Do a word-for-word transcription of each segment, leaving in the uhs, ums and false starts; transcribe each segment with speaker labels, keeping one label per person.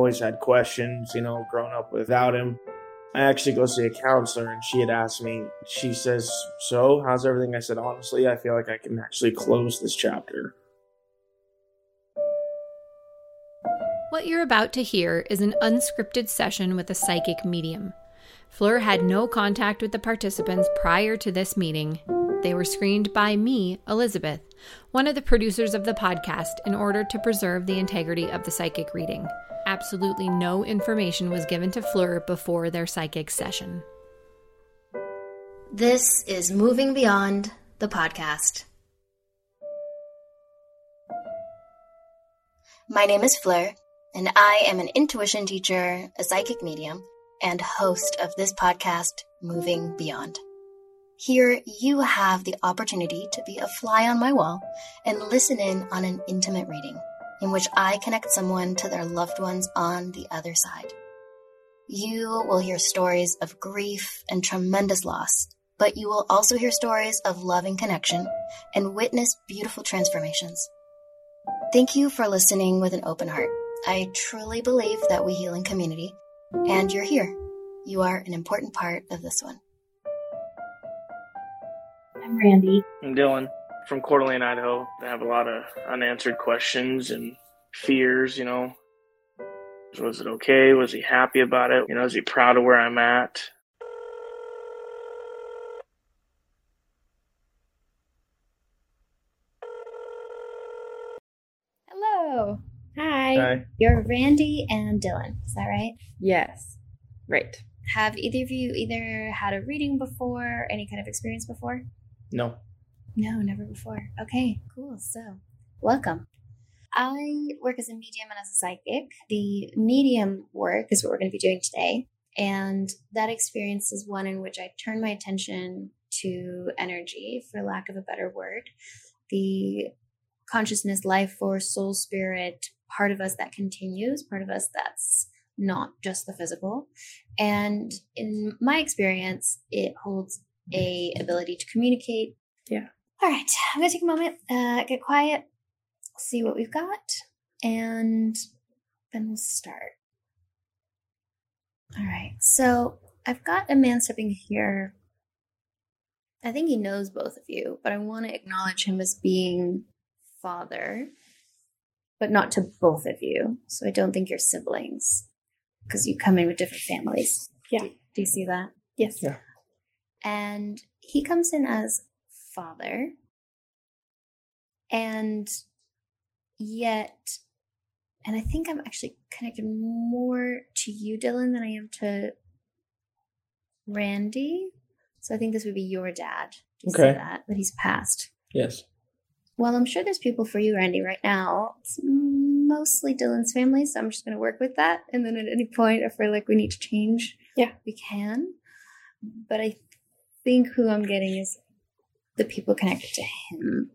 Speaker 1: always had questions, you know, growing up without him. I actually go see a counselor, and she had asked me, she says, so how's everything? I said, honestly, I feel like I can actually close this chapter.
Speaker 2: What you're about to hear is an unscripted session with a psychic medium. Fleur had no contact with the participants prior to this meeting. They were screened by me, Elizabeth, one of the producers of the podcast, in order to preserve the integrity of the psychic reading. Absolutely no information was given to Fleur before their psychic session.
Speaker 3: This is Moving Beyond, the podcast. My name is Fleur, and I am an intuition teacher, a psychic medium, and host of this podcast, Moving Beyond. Here, you have the opportunity to be a fly on my wall and listen in on an intimate reading in which I connect someone to their loved ones on the other side. You will hear stories of grief and tremendous loss, but you will also hear stories of loving connection and witness beautiful transformations. Thank you for listening with an open heart. I truly believe that we heal in community, and you're here. You are an important part of this one.
Speaker 4: I'm Randy.
Speaker 1: I'm Dylan from Coeur d'Alene, Idaho. I have a lot of unanswered questions and fears, you know. Was it okay? Was he happy about it? You know, is he proud of where I'm at?
Speaker 4: Hello. Hi.
Speaker 1: Hi.
Speaker 4: You're Randy and Dylan. Is that right?
Speaker 5: Yes. Right.
Speaker 4: Have either of you either had a reading before, any kind of experience before?
Speaker 1: No.
Speaker 4: No, never before. Okay, cool. So, welcome. I work as a medium and as a psychic. The medium work is what we're going to be doing today. And that experience is one in which I turn my attention to energy, for lack of a better word. The consciousness, life force, soul, spirit, part of us that continues, part of us that's not just the physical. And in my experience, it holds a ability to communicate.
Speaker 5: Yeah.
Speaker 4: All right. I'm going to take a moment, uh, get quiet, see what we've got, and then we'll start. All right. So I've got a man stepping here. I think he knows both of you, but I want to acknowledge him as being father, but not to both of you. So I don't think you're siblings, because you come in with different families.
Speaker 5: Yeah.
Speaker 4: Do, do you see that?
Speaker 5: Yes.
Speaker 1: Yeah.
Speaker 4: And he comes in as father, and yet, and I think I'm actually connected more to you, Dylan, than I am to Randy. So I think this would be your dad. Do you
Speaker 1: Okay.
Speaker 4: see that? But he's passed.
Speaker 1: Yes.
Speaker 4: Well, I'm sure there's people for you, Randy, right now. It's mostly Dylan's family, so I'm just going to work with that. And then at any point, if we're like, we need to change,
Speaker 5: Yeah.
Speaker 4: we can. But I think who I'm getting is the people connected to him.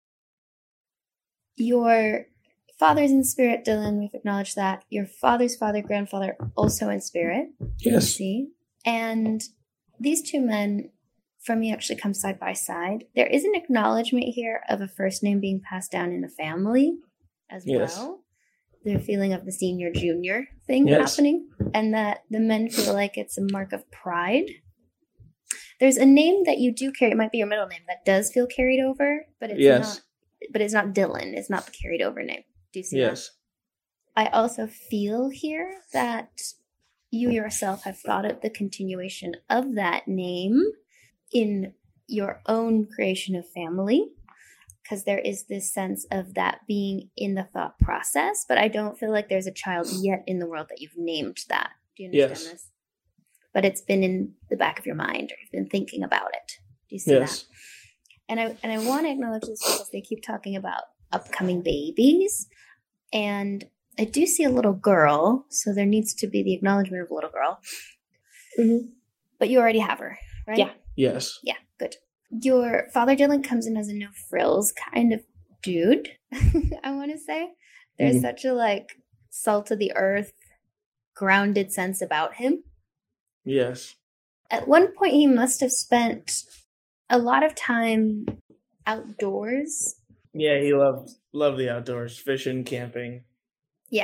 Speaker 4: Your father's in spirit, Dylan. We've acknowledged that. Your father's father, grandfather, also in spirit.
Speaker 1: Yes.
Speaker 4: See? And these two men, from me, actually come side by side. There is an acknowledgement here of a first name being passed down in the family as
Speaker 1: Yes.
Speaker 4: well. The feeling of the senior junior thing
Speaker 1: Yes.
Speaker 4: happening, and that the men feel like it's a mark of pride. There's a name that you do carry, it might be your middle name, that does feel carried over, but it's
Speaker 1: Yes.
Speaker 4: not but it's not Dylan. It's not the carried over name. Do you see
Speaker 1: Yes.
Speaker 4: that? I also feel here that you yourself have thought of the continuation of that name in your own creation of family, because there is this sense of that being in the thought process, but I don't feel like there's a child yet in the world that you've named that. Do you understand
Speaker 1: Yes.
Speaker 4: this? But it's been in the back of your mind, or you've been thinking about it. Do you see
Speaker 1: Yes.
Speaker 4: that? And I and I want to acknowledge this because they keep talking about upcoming babies, and I do see a little girl, so there needs to be the acknowledgement of a little girl.
Speaker 5: Mm-hmm.
Speaker 4: But you already have her, right?
Speaker 5: Yeah.
Speaker 1: Yes.
Speaker 4: Yeah, good. Your father Dylan comes in as a no frills kind of dude, I want to say. There's
Speaker 1: Mhm.
Speaker 4: such a like salt of the earth, grounded sense about him.
Speaker 1: Yes.
Speaker 4: At one point, he must have spent a lot of time outdoors.
Speaker 1: Yeah, he loved loved the outdoors, fishing, camping.
Speaker 4: Yeah,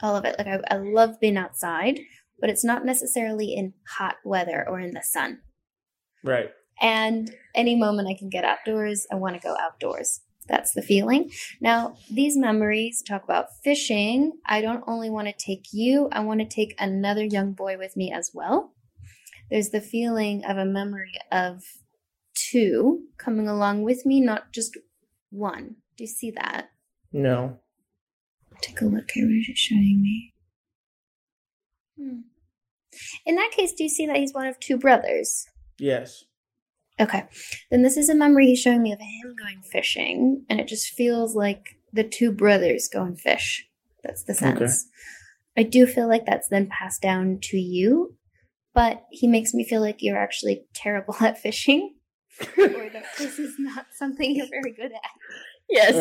Speaker 4: all of it. Like I, I love being outside, but it's not necessarily in hot weather or in the sun.
Speaker 1: Right.
Speaker 4: And any moment I can get outdoors, I want to go outdoors. That's the feeling. Now, these memories talk about fishing. I don't only want to take you, I want to take another young boy with me as well. There's the feeling of a memory of two coming along with me, not just one. Do you see that?
Speaker 1: No.
Speaker 4: Take a look here. What is it showing me? Hmm. In that case, do you see that he's one of two brothers?
Speaker 1: Yes.
Speaker 4: Okay. Then this is a memory he's showing me of him going fishing, and it just feels like the two brothers go and fish. That's the sense. Okay. I do feel like that's then passed down to you, but he makes me feel like you're actually terrible at fishing, or that this is not something you're very good at.
Speaker 5: Yes.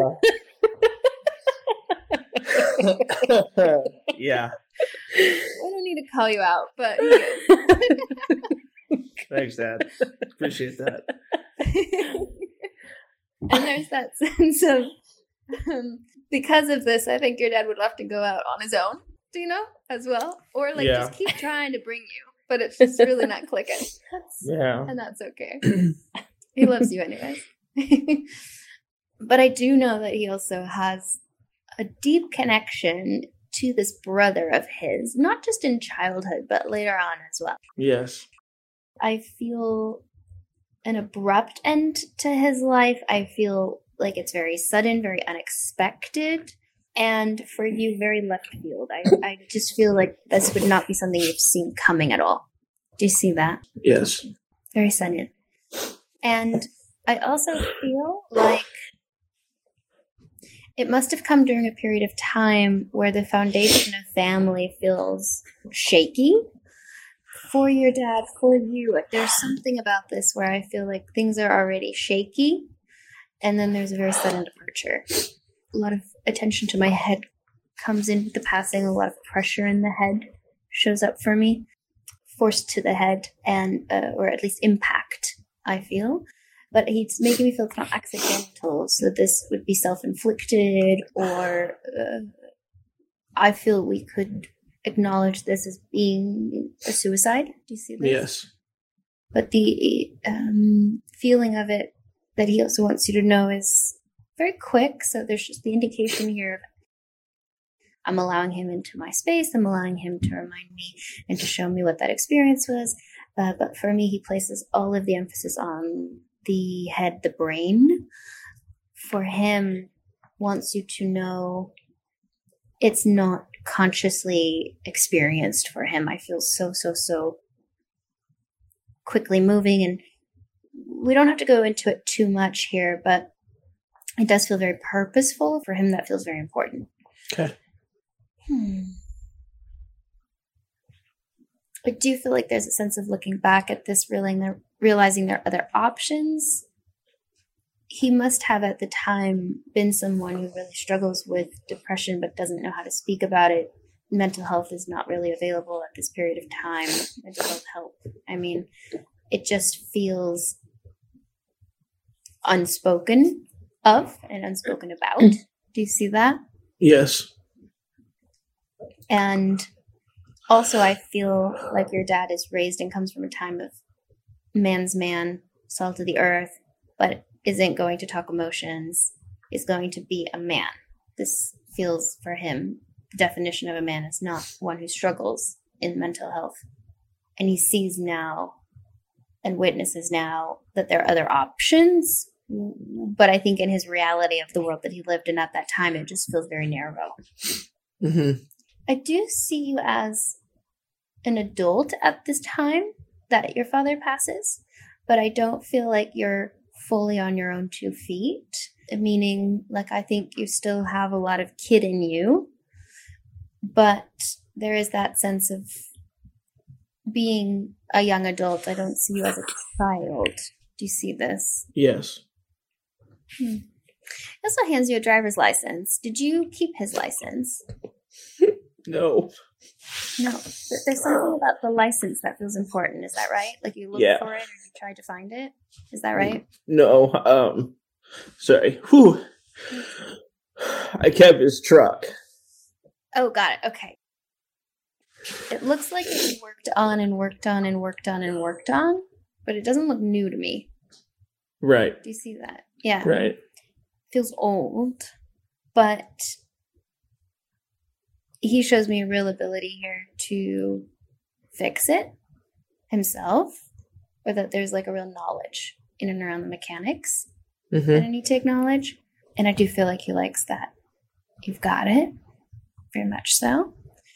Speaker 1: Uh. Yeah.
Speaker 4: I don't need to call you out, but he is.
Speaker 1: Thanks, Dad. Appreciate that.
Speaker 4: And there's that sense of, um, because of this, I think your dad would love to go out on his own, do you know, as well? Or, like, yeah. just keep trying to bring you, but it's just really not clicking. That's,
Speaker 1: yeah.
Speaker 4: And that's okay. He loves you anyways. But I do know that he also has a deep connection to this brother of his, not just in childhood, but later on as well.
Speaker 1: Yes.
Speaker 4: I feel an abrupt end to his life. I feel like it's very sudden, very unexpected, and for you, very left field. I, I just feel like this would not be something you've seen coming at all. Do you see that?
Speaker 1: Yes.
Speaker 4: Very sudden. And I also feel like it must have come during a period of time where the foundation of family feels shaky. For your dad, for you, like there's something about this where I feel like things are already shaky, and then there's a very sudden departure. A lot of attention to my head comes in with the passing, a lot of pressure in the head shows up for me, forced to the head, and uh, or at least impact, I feel. But he's making me feel it's not accidental, so this would be self-inflicted, or uh, I feel we could acknowledge this as being a suicide. Do you see this?
Speaker 1: Yes.
Speaker 4: But the um, feeling of it that he also wants you to know is very quick. So there's just the indication here of I'm allowing him into my space. I'm allowing him to remind me and to show me what that experience was. Uh, but for me, he places all of the emphasis on the head, the brain. For him, wants you to know it's not consciously experienced for him. I feel so, so, so quickly moving, and we don't have to go into it too much here, but it does feel very purposeful. For him, that feels very important.
Speaker 1: Okay.
Speaker 4: Hmm. I do feel like there's a sense of looking back at this, realizing there are other options. He must have at the time been someone who really struggles with depression but doesn't know how to speak about it. Mental health is not really available at this period of time. Mental health help. I mean, it just feels unspoken of and unspoken about. Do you see that?
Speaker 1: Yes.
Speaker 4: And also I feel like your dad is raised and comes from a time of man's man, salt of the earth, but isn't going to talk emotions, is going to be a man. This feels for him, the definition of a man is not one who struggles in mental health. And he sees now and witnesses now that there are other options. But I think in his reality of the world that he lived in at that time, it just feels very narrow.
Speaker 1: Mm-hmm.
Speaker 4: I do see you as an adult at this time that your father passes, but I don't feel like you're fully on your own two feet, meaning like I think you still have a lot of kid in you, but there is that sense of being a young adult. I don't see you as a child. Do you see this?
Speaker 1: Yes.
Speaker 4: Hmm. He also hands you a driver's license. Did you keep his license?
Speaker 1: No.
Speaker 4: No. There's something about the license that feels important. Is that right? Like you looked
Speaker 1: yeah.
Speaker 4: for it or you tried to find it? Is that right?
Speaker 1: No. Um. Sorry. Whew. I kept his truck.
Speaker 4: Oh, got it. Okay. It looks like it worked on and worked on and worked on and worked on, but it doesn't look new to me.
Speaker 1: Right.
Speaker 4: Do you see that? Yeah.
Speaker 1: Right.
Speaker 4: Feels old, but he shows me a real ability here to fix it himself, or that there's like a real knowledge in and around the mechanics
Speaker 1: Mm-hmm.
Speaker 4: that I need to acknowledge. And I do feel like he likes that. You've got it. Very much so.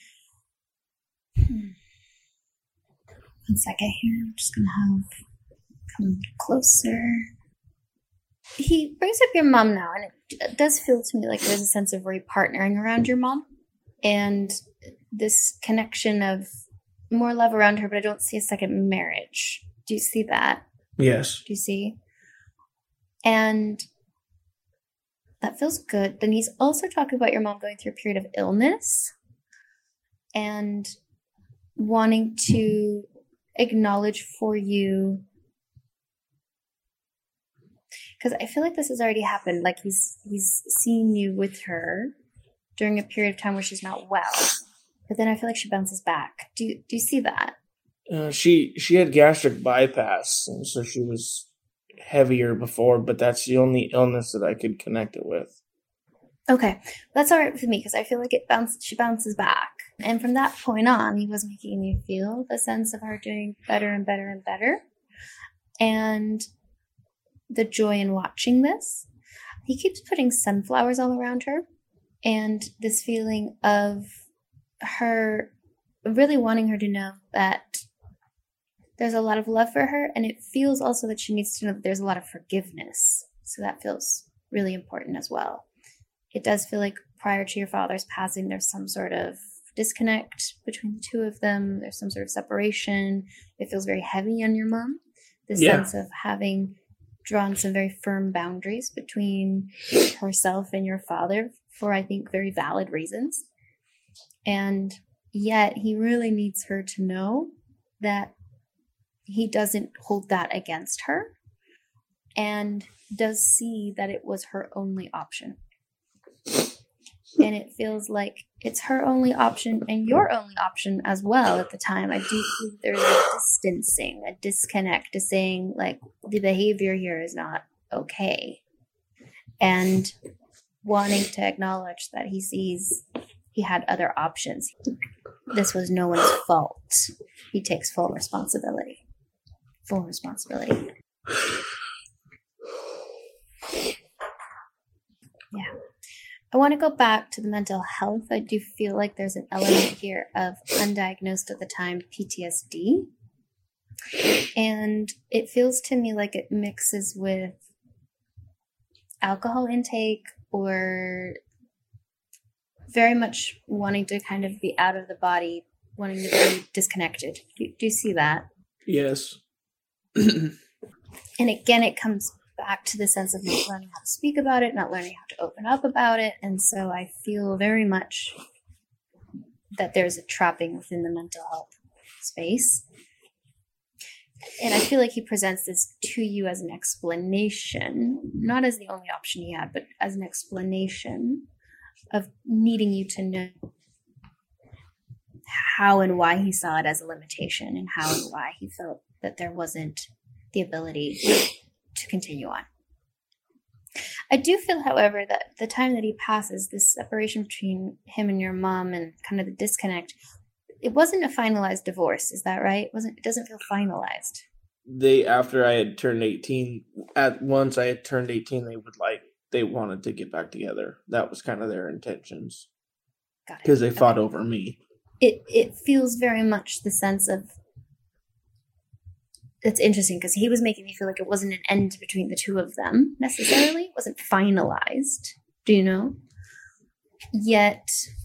Speaker 4: Hmm. One second here. I'm just going to have come closer. He brings up your mom now, and it does feel to me like there's a sense of re-partnering around your mom and this connection of more love around her, but I don't see a second marriage. Do you see that?
Speaker 1: Yes.
Speaker 4: Do you see? And that feels good. Then he's also talking about your mom going through a period of illness and wanting to acknowledge for you, because I feel like this has already happened. Like he's he's seen you with her during a period of time where she's not well, but then I feel like she bounces back. Do you, do you see that?
Speaker 1: Uh, she she had gastric bypass, and so she was heavier before, but that's the only illness that I could connect it with.
Speaker 4: Okay, that's all right with me because I feel like it bounces. She bounces back, and from that point on, he was making me feel the sense of her doing better and better and better, and the joy in watching this. He keeps putting sunflowers all around her, and this feeling of her really wanting her to know that there's a lot of love for her, and it feels also that she needs to know that there's a lot of forgiveness. So that feels really important as well. It does feel like prior to your father's passing, there's some sort of disconnect between the two of them. There's some sort of separation. It feels very heavy on your mom. The
Speaker 1: Yeah.
Speaker 4: sense of having drawn some very firm boundaries between herself and your father for, I think, very valid reasons. And yet he really needs her to know that he doesn't hold that against her and does see that it was her only option. And it feels like it's her only option and your only option as well at the time. I do think there's a distancing, a disconnect to saying, like, the behavior here is not okay. And wanting to acknowledge that he sees he had other options. This was no one's fault. He takes full responsibility. Full responsibility. Yeah. I want to go back to the mental health. I do feel like there's an element here of undiagnosed at the time P T S D. And it feels to me like it mixes with alcohol intake or very much wanting to kind of be out of the body, wanting to be disconnected. Do, do you see that?
Speaker 1: Yes.
Speaker 4: And again, it comes back to the sense of not learning how to speak about it, not learning how to open up about it. And so I feel very much that there's a trapping within the mental health space. And I feel like he presents this to you as an explanation, not as the only option he had, but as an explanation of needing you to know how and why he saw it as a limitation and how and why he felt that there wasn't the ability to continue on. I do feel, however, that the time that he passes, this separation between him and your mom and kind of the disconnect, it wasn't a finalized divorce. Is that right? It wasn't, it doesn't feel finalized.
Speaker 1: They, after I had turned eighteen, at once I had turned eighteen, they would like, they wanted to get back together. That was kind of their intentions.
Speaker 4: Got it.
Speaker 1: Because they fought
Speaker 4: Okay.
Speaker 1: over me.
Speaker 4: It, it feels very much the sense of, it's interesting because he was making me feel like it wasn't an end between the two of them necessarily. It wasn't finalized. Do you know? Yet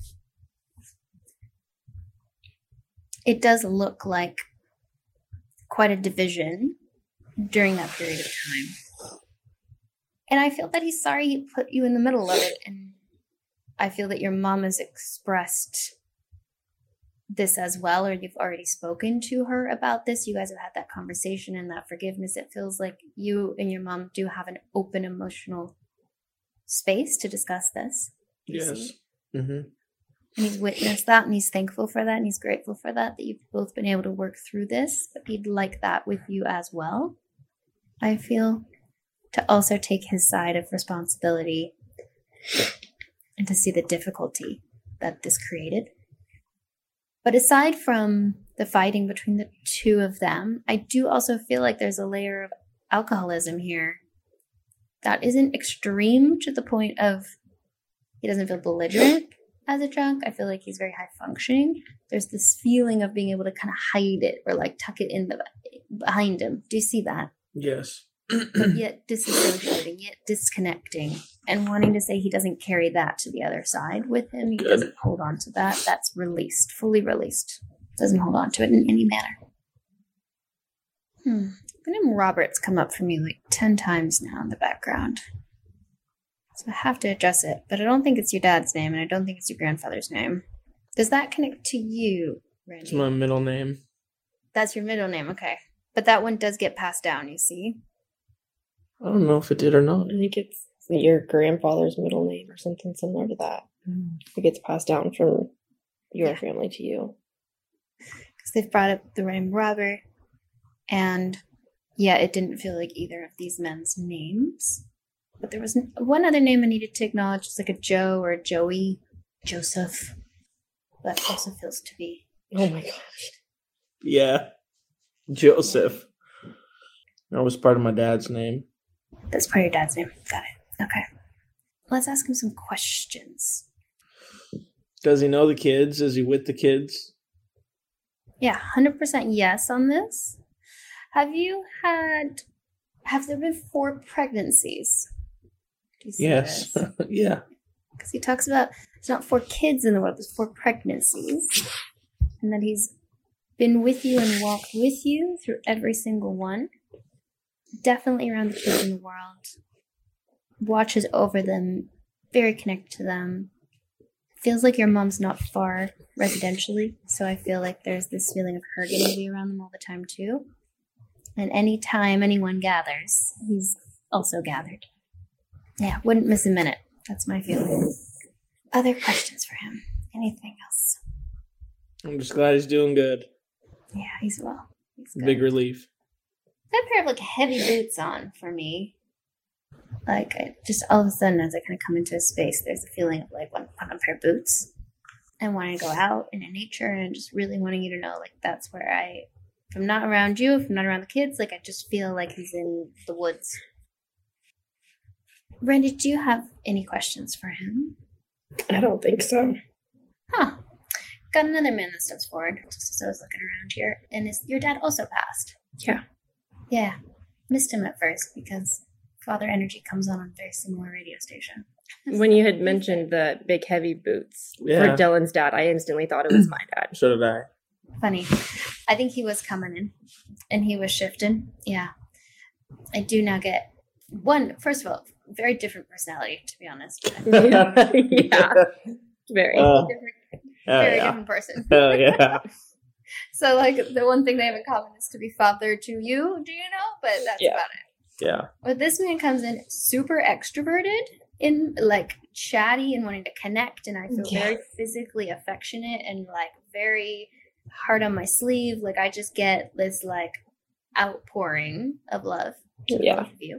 Speaker 4: it does look like quite a division during that period of time. And I feel that he's sorry he put you in the middle of it. And I feel that your mom has expressed this as well, or you've already spoken to her about this. You guys have had that conversation and that forgiveness. It feels like you and your mom do have an open emotional space to discuss this. You
Speaker 1: Yes.
Speaker 4: see?
Speaker 1: Mm-hmm.
Speaker 4: And he's witnessed that, and he's thankful for that, and he's grateful for that, that you've both been able to work through this. But he'd like that with you as well, I feel, to also take his side of responsibility and to see the difficulty that this created. But aside from the fighting between the two of them, I do also feel like there's a layer of alcoholism here that isn't extreme to the point of he doesn't feel belligerent as a drunk. I feel like he's very high functioning. There's this feeling of being able to kind of hide it or like tuck it in the behind him. Do you see that?
Speaker 1: Yes.
Speaker 4: But yet disassociating, yet disconnecting, and wanting to say he doesn't carry that to the other side with him. He
Speaker 1: Good.
Speaker 4: doesn't hold on to that. That's released, fully released. Doesn't hold on to it in any manner. Hmm. The name Robert's come up for me like ten times now in the background. So I have to address it, but I don't think it's your dad's name, and I don't think it's your grandfather's name. Does that connect to you, Randy?
Speaker 1: It's my middle name.
Speaker 4: That's your middle name, okay. But that one does get passed down, you see?
Speaker 1: I don't know if it did or not.
Speaker 5: I think it's your grandfather's middle name or something similar to that. It gets passed down from your
Speaker 4: Yeah.
Speaker 5: family to you.
Speaker 4: Because they've brought up the name Robert, and yeah, it didn't feel like either of these men's names. But there was one other name I needed to acknowledge, it's like a Joe or a Joey, Joseph. That also feels to be.
Speaker 5: Oh my gosh.
Speaker 1: Yeah. Joseph. That was part of my dad's name.
Speaker 4: That's part of your dad's name. Got it. Okay. Let's ask him some questions.
Speaker 1: Does he know the kids? Is he with the kids?
Speaker 4: Yeah, one hundred percent yes on this. Have you had, have there been four pregnancies? Do you see
Speaker 1: Yes.
Speaker 4: this?
Speaker 1: Yeah.
Speaker 4: Because he talks about there's not four kids in the world, there's four pregnancies. And that he's been with you and walked with you through every single one. Definitely around the kids in the world. Watches over them, very connected to them. Feels like your mom's not far residentially, so I feel like there's this feeling of her getting to be around them all the time too. And any time anyone gathers, he's also gathered. Yeah, wouldn't miss a minute. That's my feeling. Other questions for him? Anything else?
Speaker 1: I'm just glad he's doing good.
Speaker 4: Yeah, he's well. He's good.
Speaker 1: Big relief.
Speaker 4: That pair of like heavy boots on for me. Like I just all of a sudden as I kind of come into a space, there's a feeling of like wanting to put on a pair of boots and wanting to go out into nature and just really wanting you to know like that's where I, if I'm not around you, if I'm not around the kids, like I just feel like he's in the woods. Randy, do you have any questions for him?
Speaker 5: I don't think so.
Speaker 4: Huh. Got another man that steps forward just as I was looking around here. And is your dad also passed?
Speaker 5: Yeah.
Speaker 4: Yeah. Missed him at first because Father Energy comes on on a very similar radio station.
Speaker 5: When you had mentioned the big heavy boots
Speaker 1: Yeah.
Speaker 5: for Dylan's dad, I instantly thought it was my dad.
Speaker 1: So did I.
Speaker 4: Funny. I think he was coming in and he was shifting. Yeah. I do now get one, first of all, very different personality, to be honest.
Speaker 5: yeah. yeah. Very.
Speaker 1: Uh,
Speaker 4: different,
Speaker 1: Hell
Speaker 4: very
Speaker 1: yeah.
Speaker 4: different person.
Speaker 1: Hell yeah.
Speaker 4: So, like, the one thing they have in common is to be father to you, do you know? But that's
Speaker 5: Yeah.
Speaker 4: about it.
Speaker 1: Yeah.
Speaker 4: But this man comes in super extroverted, in like chatty and wanting to connect, and I feel
Speaker 5: Yeah.
Speaker 4: very physically affectionate and like very hard on my sleeve. Like I just get this like outpouring of love to
Speaker 5: Yeah.
Speaker 4: both of you,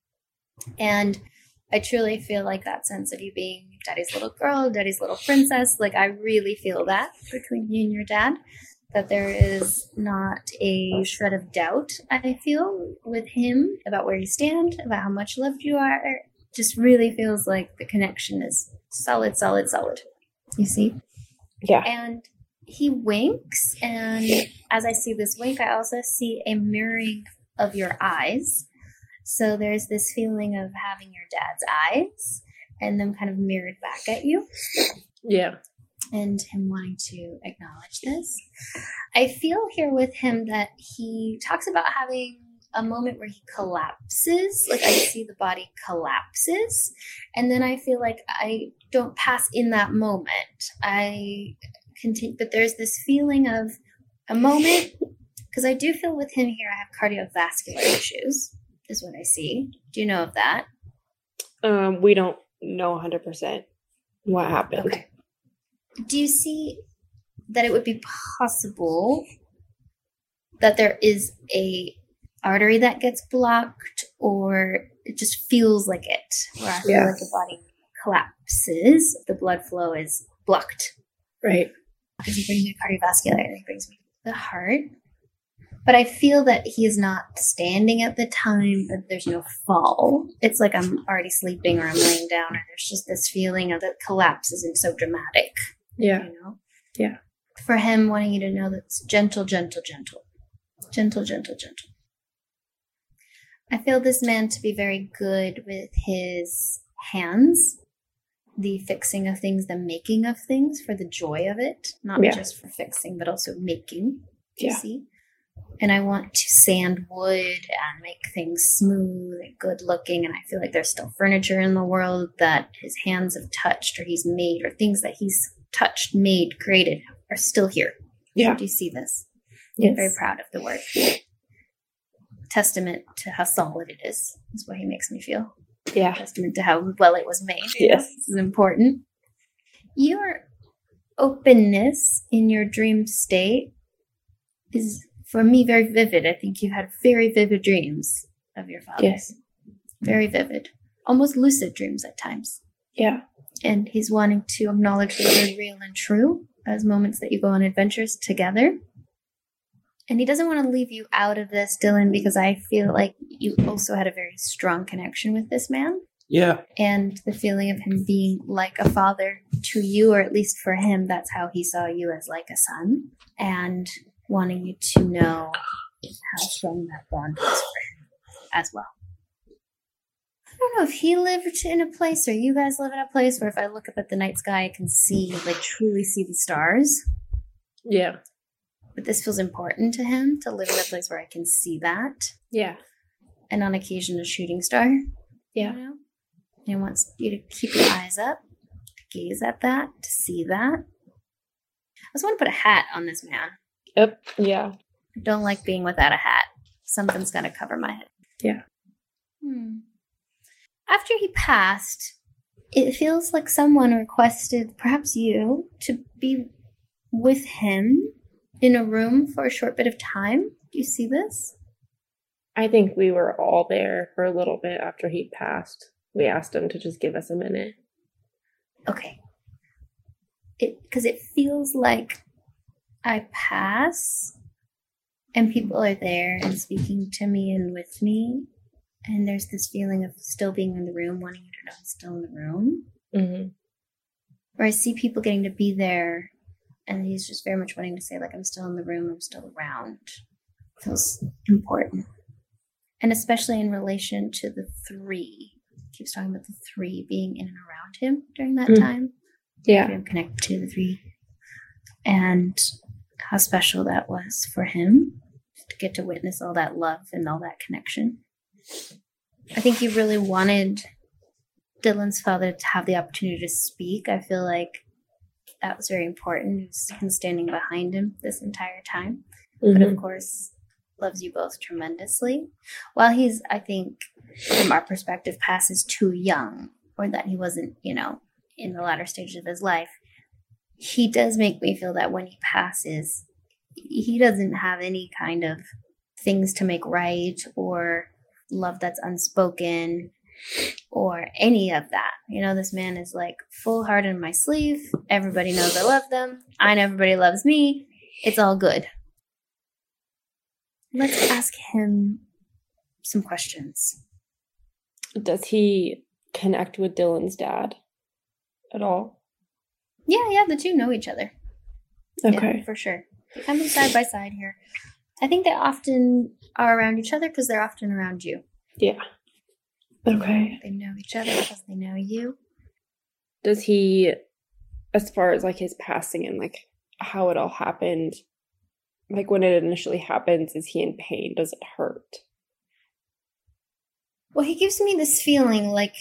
Speaker 4: and I truly feel like that sense of you being daddy's little girl, daddy's little princess. Like I really feel that between you and your dad. That there is not a shred of doubt, I feel, with him about where you stand, about how much loved you are. Just really feels like the connection is solid, solid, solid. You see?
Speaker 5: Yeah.
Speaker 4: And he winks, and as I see this wink, I also see a mirroring of your eyes. So there's this feeling of having your dad's eyes and them kind of mirrored back at you.
Speaker 5: Yeah.
Speaker 4: And him wanting to acknowledge this. I feel here with him that he talks about having a moment where he collapses. Like I see the body collapses. And then I feel like I don't pass in that moment. I continue, but there's this feeling of a moment, because I do feel with him here I have cardiovascular issues, is what I see. Do you know of that?
Speaker 5: Um, we don't know one hundred percent what happened.
Speaker 4: Okay. Do you see that it would be possible that there is a artery that gets blocked, or it just feels like it, where I feel
Speaker 5: Yeah.
Speaker 4: like the body collapses, the blood flow is blocked?
Speaker 5: Right.
Speaker 4: Because he brings me to cardiovascular and he brings me to the heart. But I feel that he is not standing at the time, that there's no fall. It's like I'm already sleeping or I'm laying down, or there's just this feeling of that collapse isn't so dramatic.
Speaker 5: Yeah.
Speaker 4: You know?
Speaker 5: Yeah.
Speaker 4: For him, wanting you to know that it's gentle, gentle, gentle. Gentle, gentle, gentle. I feel this man to be very good with his hands, the fixing of things, the making of things for the joy of it, not
Speaker 5: Yeah.
Speaker 4: just for fixing, but also making. Do you
Speaker 5: Yeah.
Speaker 4: see? And I want to sand wood and make things smooth and good looking. And I feel like there's still furniture in the world that his hands have touched or he's made, or things that he's touched, made, created are still here.
Speaker 5: Yeah.
Speaker 4: Do you see this?
Speaker 5: Yes.
Speaker 4: I'm very proud of the work. Testament to how solid it is, is what he makes me feel.
Speaker 5: Yeah.
Speaker 4: Testament to how well it was made. You know?
Speaker 5: Yes.
Speaker 4: This is important. Your openness in your dream state is, for me, very vivid. I think you had very vivid dreams of your father.
Speaker 5: Yes.
Speaker 4: Very vivid. Almost lucid dreams at times.
Speaker 5: Yeah.
Speaker 4: And he's wanting to acknowledge that they're real and true as moments that you go on adventures together. And he doesn't want to leave you out of this, Dylan, because I feel like you also had a very strong connection with this man.
Speaker 6: Yeah.
Speaker 4: And the feeling of him being like a father to you, or at least for him, that's how he saw you, as like a son. And wanting you to know how strong that bond was for him as well. I don't know if he lived in a place or you guys live in a place where if I look up at the night sky, I can see, like truly see the stars.
Speaker 5: Yeah.
Speaker 4: But this feels important to him, to live in a place where I can see that.
Speaker 5: Yeah.
Speaker 4: And on occasion, a shooting star.
Speaker 5: Yeah.
Speaker 4: You know? And he wants you to keep your eyes up, to gaze at that, to see that. I just want to put a hat on this man.
Speaker 5: Yep. Yeah.
Speaker 4: I don't like being without a hat. Something's got to cover my head.
Speaker 5: Yeah.
Speaker 4: Hmm. After he passed, it feels like someone requested, perhaps you, to be with him in a room for a short bit of time. Do you see this?
Speaker 5: I think we were all there for a little bit after he passed. We asked him to just give us a minute.
Speaker 4: Okay. It because it feels like I pass and people are there and speaking to me and with me, and there's this feeling of still being in the room, wanting you to know I'm still in the room.
Speaker 5: Mm-hmm.
Speaker 4: Or I see people getting to be there, and he's just very much wanting to say, like, I'm still in the room, I'm still around. Feels important. And especially in relation to the three. He keeps talking about the three being in and around him during that
Speaker 5: Mm.
Speaker 4: time.
Speaker 5: Yeah.
Speaker 4: Him connected to the three. And how special that was for him to get to witness all that love and all that connection. I think he really wanted Dylan's father to have the opportunity to speak. I feel like that was very important. It was him standing behind him this entire time.
Speaker 5: Mm-hmm.
Speaker 4: But of course, loves you both tremendously. While he's, I think, from our perspective, passes too young, or that he wasn't, you know, in the latter stages of his life, he does make me feel that when he passes, he doesn't have any kind of things to make right, or love that's unspoken, or any of that. You know, this man is like full heart in my sleeve. Everybody knows I love them. I know everybody loves me. It's all good. Let's ask him some questions.
Speaker 5: Does he connect with Dylan's dad at all?
Speaker 4: Yeah, yeah, the two know each other.
Speaker 5: Okay.
Speaker 4: Yeah, for sure. They come side by side here. I think they often are around each other because they're often around you.
Speaker 5: Yeah. Okay.
Speaker 4: They know each other because they know you.
Speaker 5: Does he, as far as like his passing and like how it all happened, like when it initially happens, is he in pain? Does it hurt?
Speaker 4: Well, he gives me this feeling like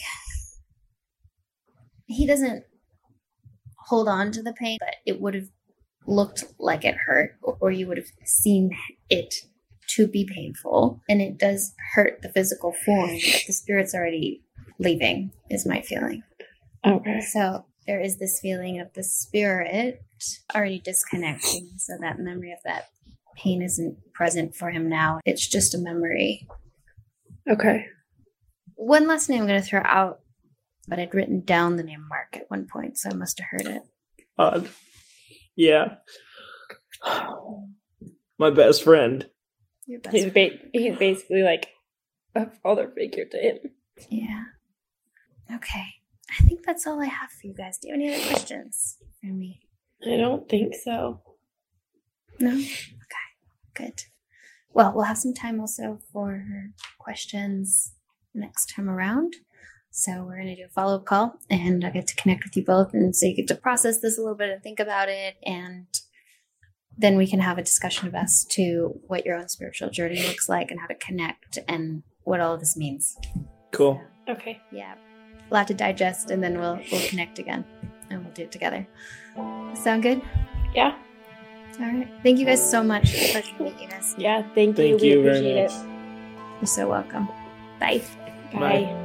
Speaker 4: he doesn't hold on to the pain, but it would have looked like it hurt, or you would have seen it to be painful. And it does hurt the physical form, but the spirit's already leaving, is my feeling.
Speaker 5: Okay.
Speaker 4: So there is this feeling of the spirit already disconnecting, so that memory of that pain isn't present for him now. It's just a memory.
Speaker 5: Okay.
Speaker 4: One last name I'm going to throw out, but I'd written down the name Mark at one point, so I must have heard it.
Speaker 6: Odd. Yeah. My best friend.
Speaker 4: Your best
Speaker 5: He's,
Speaker 4: friend.
Speaker 5: ba- he's basically like a father figure to him.
Speaker 4: Yeah. Okay. I think that's all I have for you guys. Do you have any other questions for me?
Speaker 5: I don't think so.
Speaker 4: No? Okay. Good. Well, we'll have some time also for questions next time around. So we're going to do a follow-up call, and I'll get to connect with you both, and so you get to process this a little bit and think about it, and then we can have a discussion of as to what your own spiritual journey looks like and how to connect and what all of this means.
Speaker 6: Cool.
Speaker 5: Okay.
Speaker 4: Yeah. A lot to digest, and then we'll we'll connect again, and we'll do it together. Sound good?
Speaker 5: Yeah.
Speaker 4: All right. Thank you guys so much. It's a pleasure to meet you guys.
Speaker 5: Yeah. Thank you.
Speaker 6: Thank
Speaker 5: we
Speaker 6: you very
Speaker 5: appreciate
Speaker 6: much.
Speaker 5: it.
Speaker 4: You're so welcome. Bye.
Speaker 5: Bye.
Speaker 6: Bye.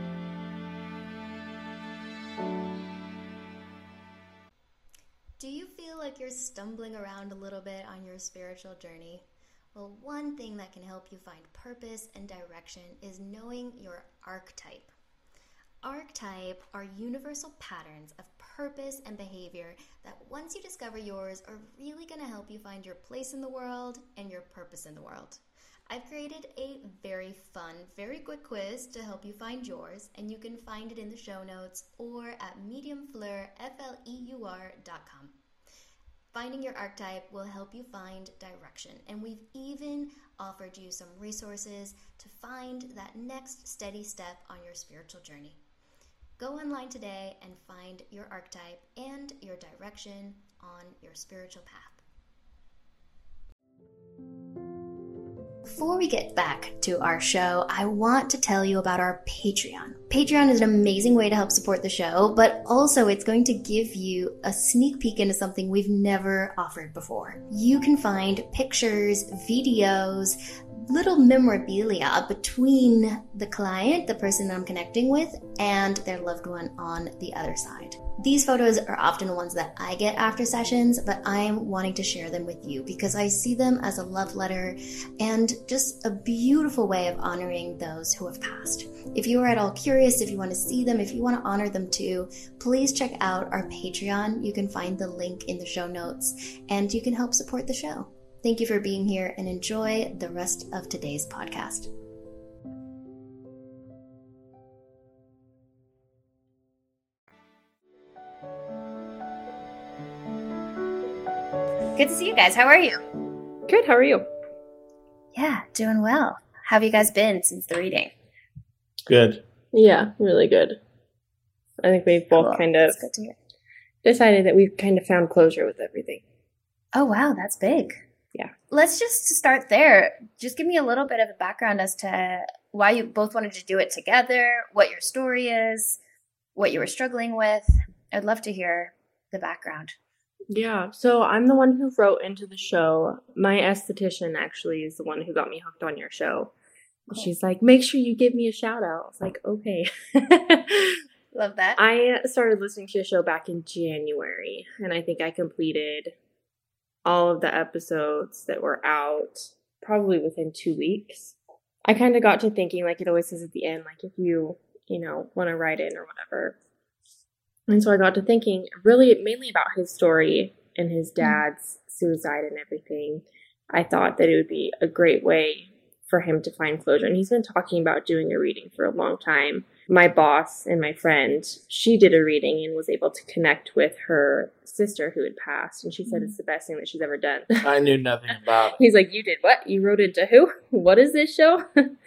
Speaker 3: Do you feel like you're stumbling around a little bit on your spiritual journey? Well, one thing that can help you find purpose and direction is knowing your archetype. Archetype are universal patterns of purpose and behavior that once you discover yours are really going to help you find your place in the world and your purpose in the world. I've created a very fun, very quick quiz to help you find yours, and you can find it in the show notes or at medium fleur dot com. Finding your archetype will help you find direction, and we've even offered you some resources to find that next steady step on your spiritual journey. Go online today and find your archetype and your direction on your spiritual path. Before we get back to our show, I want to tell you about our Patreon. Patreon is an amazing way to help support the show, but also it's going to give you a sneak peek into something we've never offered before. You can find pictures, videos, little memorabilia between the client, the person that I'm connecting with, and their loved one on the other side. These photos are often the ones that I get after sessions, but I'm wanting to share them with you because I see them as a love letter and just a beautiful way of honoring those who have passed. If you are at all curious, if you want to see them, if you want to honor them too, please check out our Patreon. You can find the link in the show notes, and you can help support the show. Thank you for being here, and enjoy the rest of today's podcast. Good to see you guys. How are you?
Speaker 5: Good. How are you?
Speaker 4: Yeah, doing well. How have you guys been since the reading?
Speaker 6: Good.
Speaker 5: Yeah, really good. I think we've both
Speaker 4: Cool.
Speaker 5: kind of
Speaker 4: That's good to hear.
Speaker 5: decided that we've kind of found closure with everything.
Speaker 4: Oh, wow, that's big.
Speaker 5: Yeah.
Speaker 4: Let's just start there. Just give me a little bit of a background as to why you both wanted to do it together, what your story is, what you were struggling with. I'd love to hear the background.
Speaker 5: Yeah, so I'm the one who wrote into the show. My esthetician actually is the one who got me hooked on your show.
Speaker 4: Cool.
Speaker 5: She's like, make sure you give me a shout out. I was like, okay.
Speaker 4: Love that.
Speaker 5: I started listening to your show back in January, and I think I completed all of the episodes that were out probably within two weeks. I kind of got to thinking, like it always says at the end, like if you, you know, want to write in or whatever. And so I got to thinking really mainly about his story and his dad's suicide and everything. I thought that it would be a great way for him to find closure. And he's been talking about doing a reading for a long time. My boss and my friend, she did a reading and was able to connect with her sister who had passed. And she said it's the best thing that she's ever done.
Speaker 6: I knew nothing about it.
Speaker 5: He's like, you did what? You wrote into who? What is this show?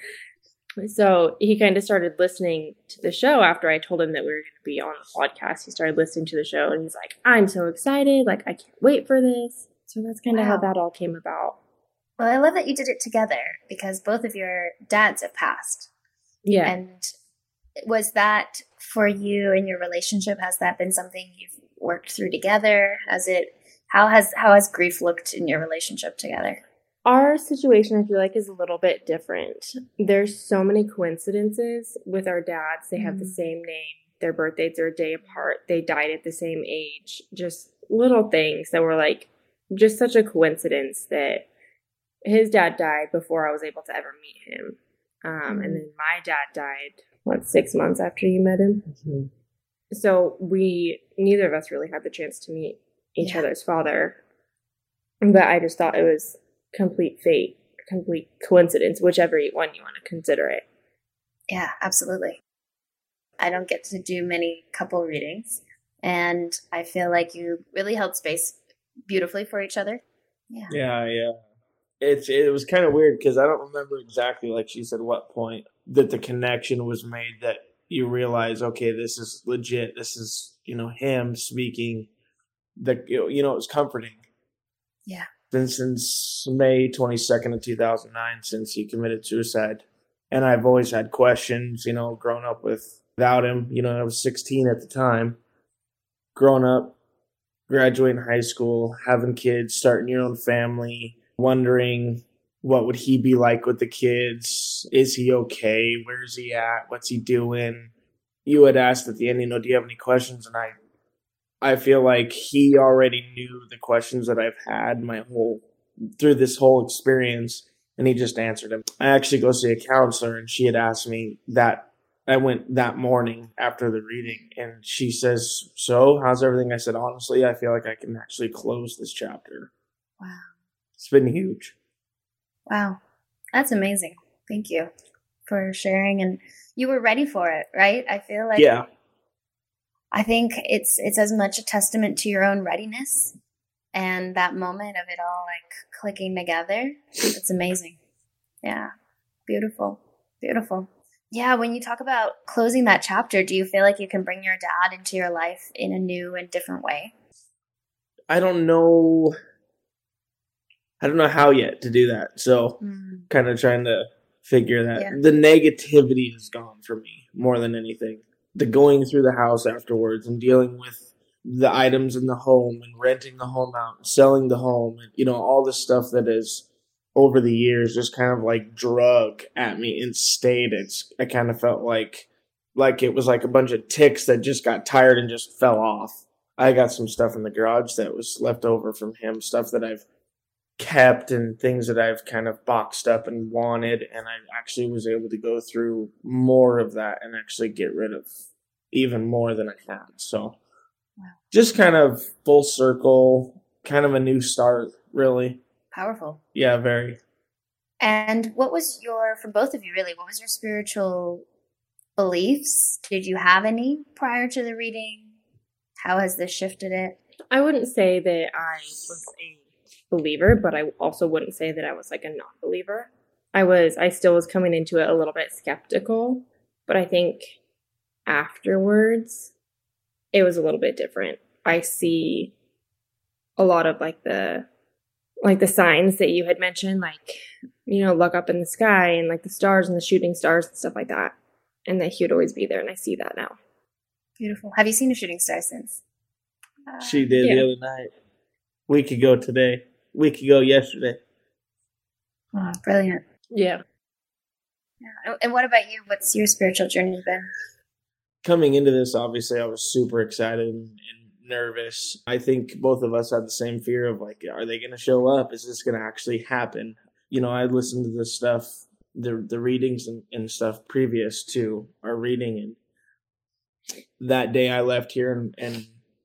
Speaker 5: So he kind of started listening to the show after I told him that we were going to be on the podcast. He started listening to the show and he's like, I'm so excited. Like, I can't wait for this. So that's kind of
Speaker 4: Wow.
Speaker 5: how that all came about.
Speaker 4: Well, I love that you did it together because both of your dads have passed.
Speaker 5: Yeah.
Speaker 4: And was that for you in your relationship? Has that been something you've worked through together? Has it, how has, how has grief looked in your relationship together?
Speaker 5: Our situation, I feel like, is a little bit different. There's so many coincidences with our dads. They have the
Speaker 4: Mhm.
Speaker 5: same name. their birthdays are a day apart. They died at the same age. Just little things that were like just such a coincidence that his dad died before I was able to ever meet him. Um, mm-hmm. And then my dad died, what, six months after you met him? Mm-hmm. So we, neither of us really had the chance to meet each yeah. other's father. But I just thought it was complete fate, complete coincidence, whichever one you want to consider it.
Speaker 4: Yeah, absolutely. I don't get to do many couple readings, and I feel like you really held space beautifully for each other. Yeah.
Speaker 6: Yeah, yeah. It's it was kind of weird because I don't remember exactly, like she said, what point that the connection was made that you realize, okay, this is legit. This is, you know, him speaking. That, you know, it was comforting.
Speaker 4: Yeah.
Speaker 6: Been since May twenty-second of two thousand nine since he committed suicide. And I've always had questions, you know, growing up with without him. You know, I was sixteen at the time. Growing up, graduating high school, having kids, starting your own family, wondering what would he be like with the kids? Is he okay? Where's he at? What's he doing? You had asked at the end, you know, do you have any questions? And I I feel like he already knew the questions that I've had my whole through this whole experience, and he just answered them. I actually go see a counselor, and she had asked me that I went that morning after the reading, and she says, "So, how's everything?" I said, "Honestly, I feel like I can actually close this chapter."
Speaker 4: Wow.
Speaker 6: It's been huge.
Speaker 4: Wow. That's amazing. Thank you for sharing, and you were ready for it, right? I feel like
Speaker 6: Yeah.
Speaker 4: I think it's it's as much a testament to your own readiness and that moment of it all like clicking together. It's amazing. Yeah. Beautiful. Beautiful. Yeah, when you talk about closing that chapter, do you feel like you can bring your dad into your life in a new and different way?
Speaker 6: I don't know. I don't know how yet to do that. So
Speaker 4: Mm.
Speaker 6: kind of trying to figure that.
Speaker 4: Yeah.
Speaker 6: The negativity is gone for me more than anything. The going through the house afterwards and dealing with the items in the home and renting the home out and selling the home and, you know, all the stuff that is over the years just kind of like drug at me and stayed. It's, I kind of felt like, like it was like a bunch of ticks that just got tired and just fell off. I got some stuff in the garage that was left over from him, stuff that I've kept and things that I've kind of boxed up and wanted, and I actually was able to go through more of that and actually get rid of even more than I had. So
Speaker 4: wow.
Speaker 6: Just kind of full circle, kind of a new start, really.
Speaker 4: Powerful.
Speaker 6: Yeah, very.
Speaker 4: And what was your, for both of you really, what was your spiritual beliefs? Did you have any prior to the reading? How has this shifted it?
Speaker 5: I wouldn't say that I was a believer, but I also wouldn't say that I was like a non-believer. I was, I still was coming into it a little bit skeptical, but I think afterwards it was a little bit different. I see a lot of like the, like the signs that you had mentioned, like, you know, look up in the sky and like the stars and the shooting stars and stuff like that. And that he would always be there. And I see that now.
Speaker 4: Beautiful. Have you seen a shooting star since?
Speaker 6: Uh, she did yeah. the other night. Week ago today. Week ago yesterday.
Speaker 4: Oh, brilliant.
Speaker 5: Yeah.
Speaker 4: Yeah. And what about you? What's your spiritual journey been?
Speaker 6: Coming into this, obviously, I was super excited and, and nervous. I think both of us had the same fear of like, are they going to show up? Is this going to actually happen? You know, I listened to this stuff, the the readings and, and stuff previous to our reading. And that day I left here and, and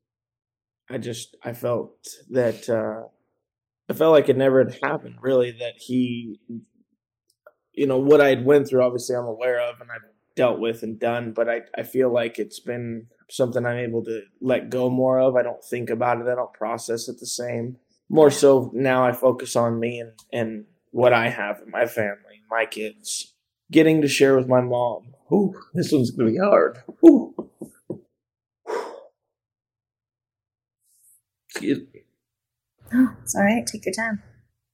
Speaker 6: I just, I felt that, uh, I felt like it never had happened, really, that he, you know, what I had went through, obviously I'm aware of and I've dealt with and done, but I, I feel like it's been something I'm able to let go more of. I don't think about it. I don't process it the same. More so now I focus on me and, and what I have in my family, my kids. Getting to share with my mom. Ooh, this one's going to be hard. Ooh. Excuse me.
Speaker 4: Oh, it's all right. Take your time.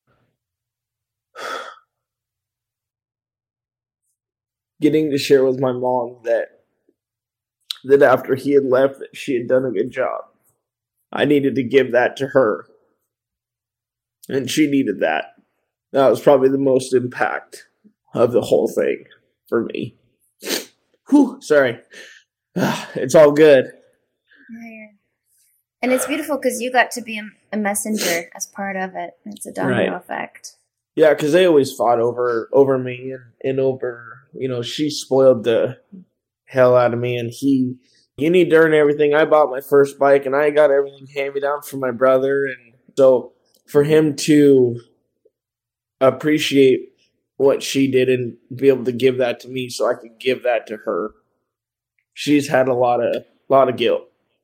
Speaker 6: Getting to share with my mom that that after he had left, that she had done a good job. I needed to give that to her. And she needed that. That was probably the most impact of the whole thing for me. Whew, sorry. it's all good.
Speaker 4: Yeah. And it's beautiful because you got to be a, a messenger as part of it. It's a domino
Speaker 6: Right.
Speaker 4: effect.
Speaker 6: Yeah, because they always fought over over me and, and over, you know, she spoiled the hell out of me, and he, you need to earn everything. I bought my first bike, and I got everything handed down from my brother, and so for him to appreciate what she did and be able to give that to me so I could give that to her, she's had a lot of lot of guilt.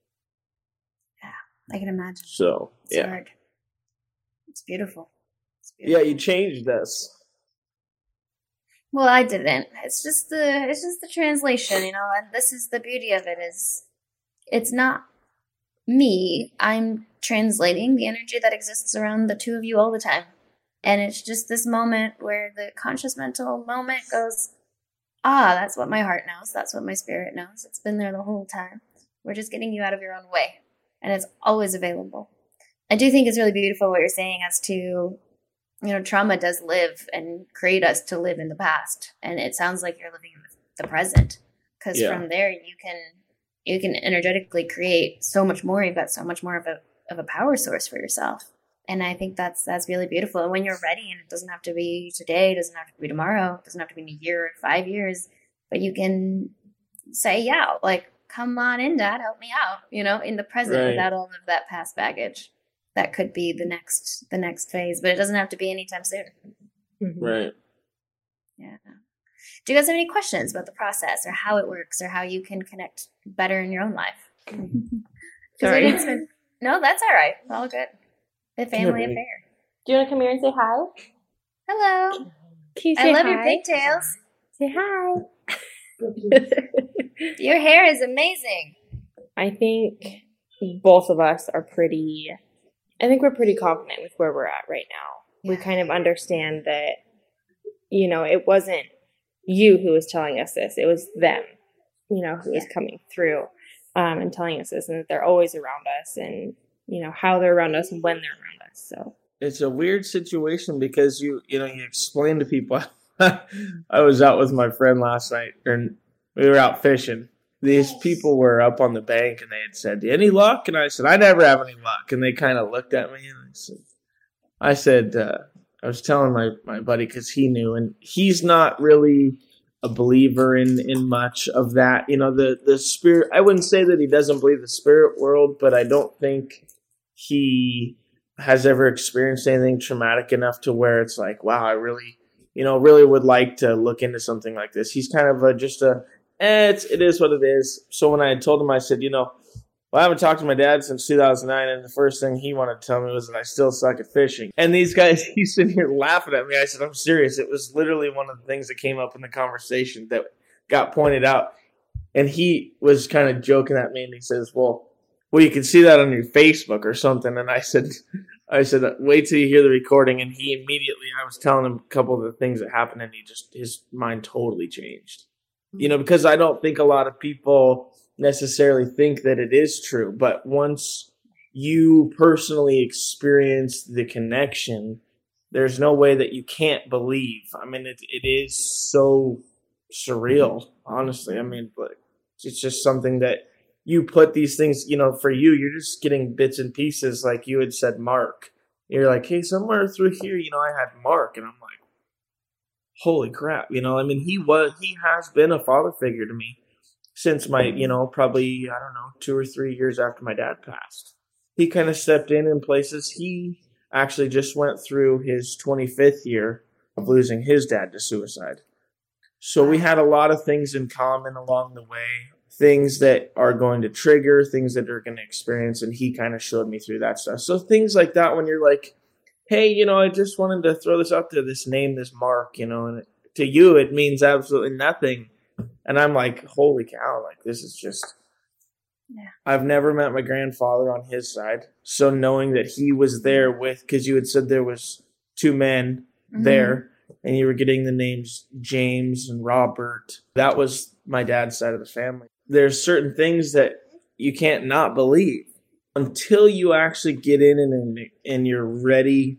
Speaker 4: I can imagine.
Speaker 6: So
Speaker 4: It's
Speaker 6: yeah,
Speaker 4: hard. It's beautiful. It's
Speaker 6: yeah,
Speaker 4: beautiful.
Speaker 6: you changed us.
Speaker 4: Well, I didn't. It's just the it's just the translation, you know, and this is the beauty of it is it's not me. I'm translating the energy that exists around the two of you all the time. And it's just this moment where the conscious mental moment goes, ah, that's what my heart knows. That's what my spirit knows. It's been there the whole time. We're just getting you out of your own way. And it's always available. I do think it's really beautiful what you're saying as to, you know, trauma does live and create us to live in the past. And it sounds like you're living in the present. Because
Speaker 6: Yeah.
Speaker 4: from there you can you can energetically create so much more. You've got so much more of a of a power source for yourself. And I think that's that's really beautiful. And when you're ready, and it doesn't have to be today, it doesn't have to be tomorrow, it doesn't have to be in a year or five years, but you can say, yeah, like, come on in, Dad, help me out, you know, in the present
Speaker 6: Right.
Speaker 4: without all of that past baggage. That could be the next the next phase, but it doesn't have to be anytime soon.
Speaker 5: Mhm.
Speaker 6: Right.
Speaker 4: Yeah. Do you guys have any questions about the process or how it works or how you can connect better in your own life? 'Cause I
Speaker 5: Sorry.
Speaker 4: didn't spend- no, that's all right. All good. A family
Speaker 6: Yeah,
Speaker 4: affair.
Speaker 5: Do you want to come here and say hi?
Speaker 4: Hello.
Speaker 5: Can you
Speaker 4: I
Speaker 5: say
Speaker 4: love
Speaker 5: hi?
Speaker 4: your pigtails.
Speaker 5: Say hi.
Speaker 4: Your hair is amazing.
Speaker 5: I think both of us are pretty, I think we're pretty confident with where we're at right now. We kind of understand that, you know, it wasn't you who was telling us this, it was them, you know, who was
Speaker 4: Yeah.
Speaker 5: coming through um, and telling us this, and that they're always around us, and, you know, how they're around us and when they're around us. So,
Speaker 6: It's a weird situation because you you know you explain to people. I was out with my friend last night and we were out fishing. These people were up on the bank and they had said, "Any luck?" And I said, "I never have any luck." And they kind of looked at me and I said, I said, uh, I was telling my my buddy because he knew, and he's not really a believer in in much of that. You know, the the spirit. I wouldn't say that he doesn't believe the spirit world, but I don't think he has ever experienced anything traumatic enough to where it's like, wow, I really, you know, really would like to look into something like this. He's kind of a, just a, eh, it's, it is what it is. So when I had told him, I said, you know, well, I haven't talked to my dad since two thousand nine, and the first thing he wanted to tell me was that I still suck at fishing. And these guys, he's sitting here laughing at me. I said, I'm serious. It was literally one of the things that came up in the conversation that got pointed out. And he was kind of joking at me, and he says, well, well, you can see that on your Facebook or something. And I said, I said, wait till you hear the recording. And he immediately, I was telling him a couple of the things that happened, and he just, his mind totally changed. You know, because I don't think a lot of people necessarily think that it is true. But once you personally experience the connection, there's no way that you can't believe. I mean, it it is so surreal, honestly. I mean, but it's just something that you put these things, you know, for you, you're just getting bits and pieces. Like you had said, Mark. You're like, hey, somewhere through here, you know, I had Mark. And I'm like, holy crap. You know, I mean, he was, he has been a father figure to me since my, you know, probably, I don't know, two or three years after my dad passed. He kind of stepped in in places. He actually just went through his twenty-fifth year of losing his dad to suicide. So we had a lot of things in common along the way. Things that are going to trigger, things that are going to experience, and he kind of showed me through that stuff. So things like that when you're like, hey, you know, I just wanted to throw this out there, this name, this Mark, you know, and to you it means absolutely nothing. And I'm like, holy cow, like this is just,
Speaker 4: Yeah.
Speaker 6: I've never met my grandfather on his side. So knowing that he was there with, because you had said there was two men
Speaker 4: Mhm.
Speaker 6: there, and you were getting the names James and Robert. That was my dad's side of the family. There's certain things that you can't not believe until you actually get in and, and you're ready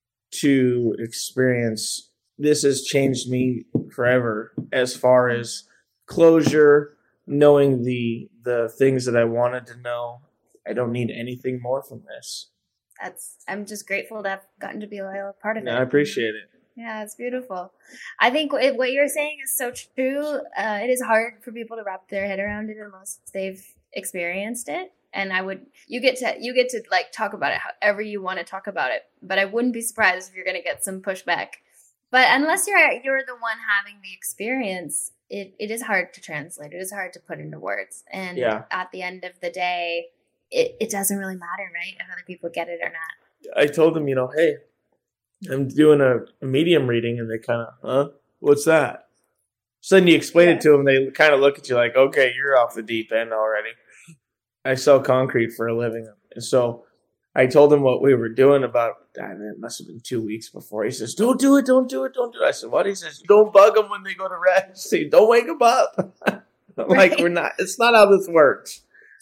Speaker 6: to experience. This has changed me forever as far as closure, knowing the the things that I wanted to know. I don't need anything more from this.
Speaker 4: That's, I'm just grateful to have gotten to be a part of it.
Speaker 6: Yeah, I appreciate it.
Speaker 4: Yeah, it's beautiful. I think it, what you're saying is so true. Uh, it is hard for people to wrap their head around it unless they've experienced it. And I would, you get to, you get to like talk about it however you want to talk about it. But I wouldn't be surprised if you're going to get some pushback. But unless you're you're the one having the experience, it, it is hard to translate. It is hard to put into words. And
Speaker 6: yeah.
Speaker 4: at the end of the day, it, it doesn't really matter, right? If other people get it or not.
Speaker 6: I told them, you know, hey, I'm doing a, a medium reading, and they kind of, huh? What's that? So then you explain yeah. it to them, they kind of look at you like, okay, you're off the deep end already. I sell concrete for a living. And so I told him what we were doing about, I mean, it must have been two weeks before. He says, don't do it, don't do it, don't do it. I said, what? He says, don't bug them when they go to rest. See, don't wake them up. I'm right. like, we're not, it's not how this works.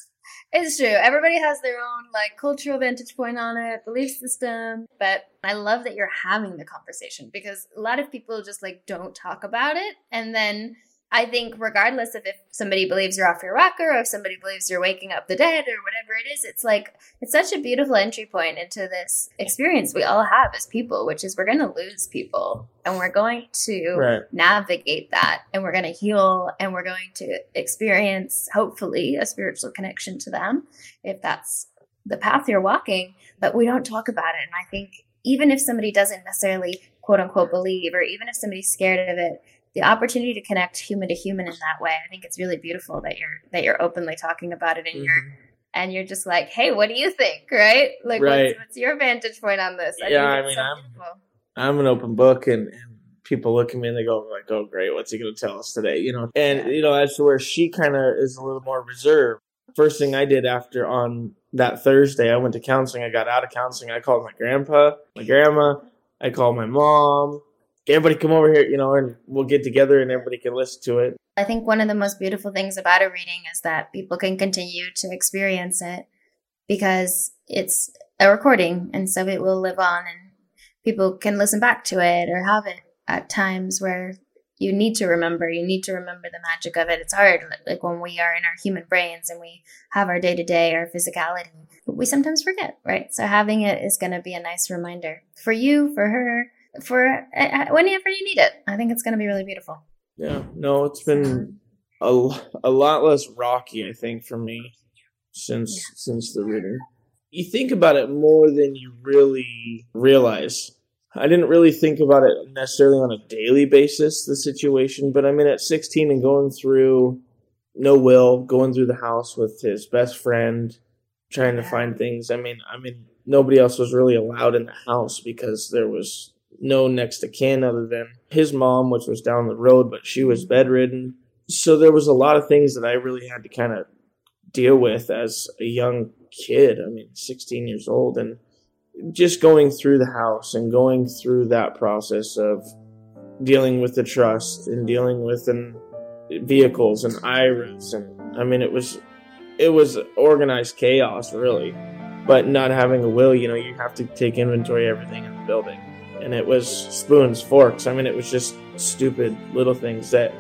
Speaker 4: It's true. Everybody has their own like cultural vantage point on it, belief system. But I love that you're having the conversation, because a lot of people just like don't talk about it. And then I think regardless of if somebody believes you're off your rocker or if somebody believes you're waking up the dead or whatever it is, it's like, it's such a beautiful entry point into this experience we all have as people, which is we're going to lose people and we're going to
Speaker 6: right.
Speaker 4: navigate that, and we're going to heal, and we're going to experience, hopefully, a spiritual connection to them if that's the path you're walking. But we don't talk about it. And I think even if somebody doesn't necessarily quote unquote believe, or even if somebody's scared of it, the opportunity to connect human to human in that way, I think it's really beautiful that you're that you're openly talking about it, and mm-hmm. you're and you're just like, hey, what do you think, right? Like,
Speaker 6: right.
Speaker 4: What's, what's your vantage point on this? I
Speaker 6: yeah, I mean, so I'm beautiful. I'm an open book, and, and people look at me and they go like, oh, great, what's he going to tell us today? You know, and yeah. you know, as to where she kind of is a little more reserved. First thing I did after on that Thursday, I went to counseling. I got out of counseling. I called my grandpa, my grandma. I called my mom. Everybody come over here, you know, and we'll get together and everybody can listen to it.
Speaker 4: I think one of the most beautiful things about a reading is that people can continue to experience it because it's a recording, and so it will live on, and people can listen back to it or have it at times where you need to remember, you need to remember the magic of it. It's hard, like when we are in our human brains and we have our day-to-day, our physicality, but we sometimes forget, right? So having it is going to be a nice reminder for you, for her, for uh, whenever you need it. I think it's going to be really beautiful.
Speaker 6: Yeah, no, it's been a, a lot less rocky, I think, for me since yeah. since the reading. You think about it more than you really realize. I didn't really think about it necessarily on a daily basis, the situation, but I mean, at sixteen and going through no will, going through the house with his best friend, trying to find things. I mean, I mean, nobody else was really allowed in the house because there was no next of kin other than his mom, which was down the road, but she was bedridden. So there was a lot of things that I really had to kind of deal with as a young kid. I mean, sixteen years old, and just going through the house and going through that process of dealing with the trust and dealing with an vehicles and I R As. And I mean, it was, it was organized chaos really, but not having a will, you know, you have to take inventory of everything in the building. And it was spoons, forks. I mean, it was just stupid little things that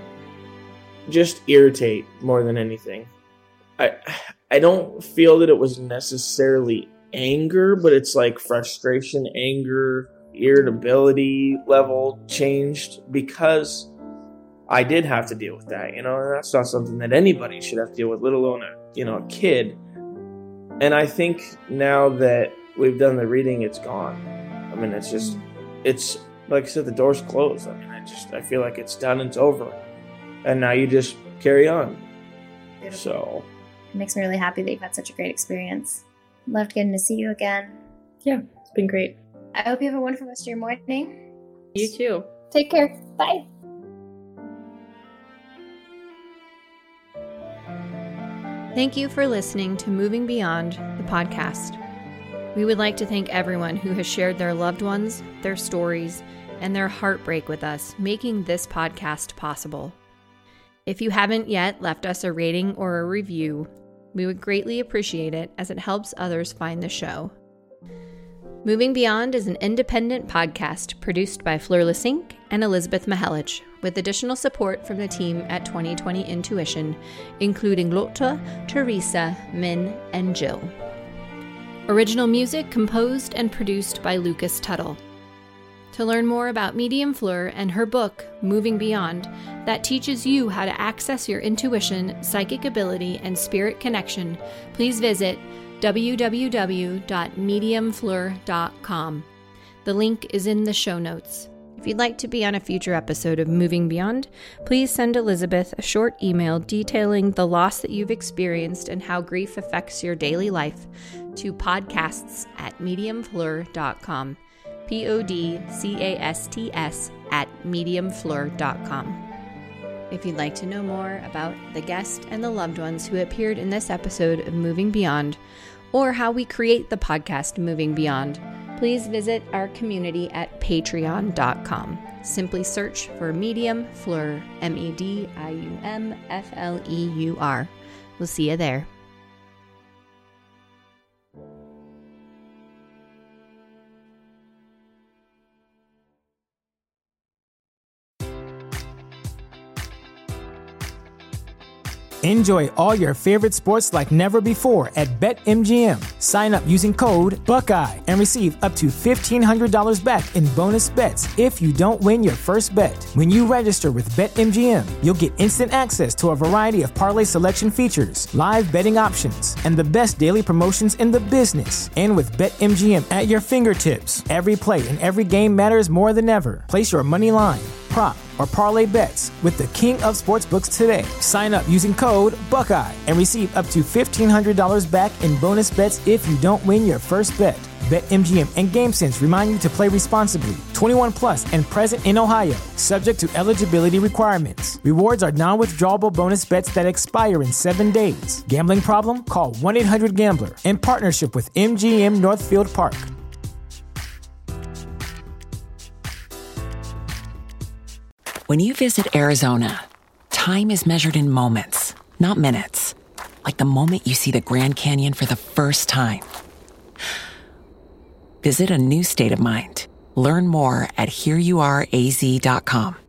Speaker 6: just irritate more than anything. I I don't feel that it was necessarily anger, but it's like frustration, anger, irritability level changed because I did have to deal with that. You know, and that's not something that anybody should have to deal with, let alone a, you know, a kid. And I think now that we've done the reading, it's gone. I mean, it's just, it's like I said, the door's closed. I mean, I just, I feel like it's done, it's over. And now you just carry on. Beautiful. So
Speaker 4: it makes me really happy that you've had such a great experience. Loved getting to see you again.
Speaker 5: Yeah, it's been great.
Speaker 4: I hope you have a wonderful rest of your morning.
Speaker 5: You too.
Speaker 4: Take care. Bye.
Speaker 2: Thank you for listening to Moving Beyond, the podcast. We would like to thank everyone who has shared their loved ones, their stories, and their heartbreak with us, making this podcast possible. If you haven't yet left us a rating or a review, we would greatly appreciate it as it helps others find the show. Moving Beyond is an independent podcast produced by Fleur Lissink and Elizabeth Mihelich, with additional support from the team at twenty twenty Intuition, including Lotte, Teresa, Min, and Jill. Original music composed and produced by Lucas Tuttle. To learn more about Medium Fleur and her book, Moving Beyond, that teaches you how to access your intuition, psychic ability, and spirit connection, please visit w w w dot medium fleur dot com. The link is in the show notes. If you'd like to be on a future episode of Moving Beyond, please send Elizabeth a short email detailing the loss that you've experienced and how grief affects your daily life to podcasts at medium fleur dot com. P O D C A S T S at medium fleur dot com. If you'd like to know more about the guest and the loved ones who appeared in this episode of Moving Beyond, or how we create the podcast Moving Beyond, please visit our community at patreon dot com. Simply search for Medium Fleur, M E D I U M F L E U R. We'll see you there.
Speaker 7: Enjoy all your favorite sports like never before at BetMGM. Sign up using code Buckeye and receive up to fifteen hundred dollars back in bonus bets if you don't win your first bet. When you register with BetMGM, you'll get instant access to a variety of parlay selection features, live betting options, and the best daily promotions in the business. And with BetMGM at your fingertips, every play and every game matters more than ever. Place your money line, prop, or parlay bets with the king of sportsbooks today. Sign up using code Buckeye and receive up to fifteen hundred dollars back in bonus bets if you don't win your first bet. BetMGM and GameSense remind you to play responsibly. twenty-one plus and present in Ohio, subject to eligibility requirements. Rewards are non-withdrawable bonus bets that expire in seven days. Gambling problem? Call one eight hundred gambler in partnership with M G M Northfield Park.
Speaker 8: When you visit Arizona, time is measured in moments, not minutes. Like the moment you see the Grand Canyon for the first time. Visit a new state of mind. Learn more at here you are a z dot com.